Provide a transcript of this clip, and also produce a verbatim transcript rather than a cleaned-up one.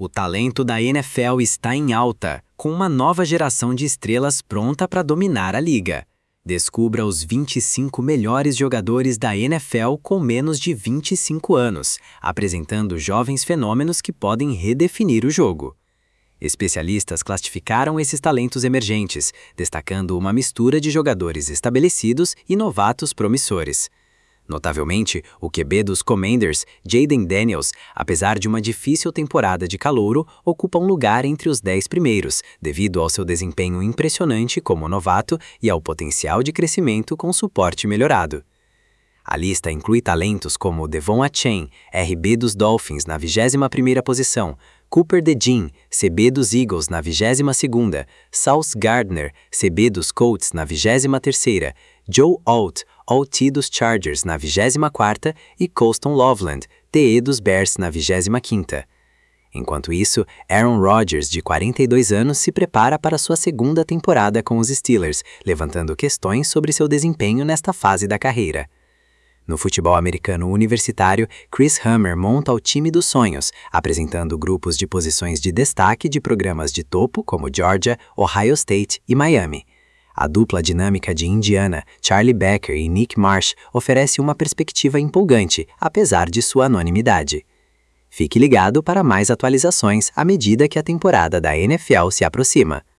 O talento da N F L está em alta, com uma nova geração de estrelas pronta para dominar a liga. Descubra os vinte e cinco melhores jogadores da N F L com menos de vinte e cinco anos, apresentando jovens fenômenos que podem redefinir o jogo. Especialistas classificaram esses talentos emergentes, destacando uma mistura de jogadores estabelecidos e novatos promissores. Notavelmente, o Q B dos Commanders, Jayden Daniels, apesar de uma difícil temporada de calouro, ocupa um lugar entre os dez primeiros, devido ao seu desempenho impressionante como novato e ao potencial de crescimento com suporte melhorado. A lista inclui talentos como Devon Achane, R B dos Dolphins na vigésima primeira posição, Cooper DeJean, C B dos Eagles na vigésima segunda, Sauce Gardner, C B dos Colts na vigésima terceira, Joe Alt, O T dos Chargers na vigésima quarta e Colston Loveland, T E dos Bears na vigésima quinta. Enquanto isso, Aaron Rodgers, de quarenta e dois anos, se prepara para sua segunda temporada com os Steelers, levantando questões sobre seu desempenho nesta fase da carreira. No futebol americano universitário, Chris Hammer monta o time dos sonhos, apresentando grupos de posições de destaque de programas de topo como Georgia, Ohio State e Miami. A dupla dinâmica de Indiana, Charlie Becker e Nick Marsh, oferece uma perspectiva empolgante, apesar de sua anonimidade. Fique ligado para mais atualizações à medida que a temporada da N F L se aproxima.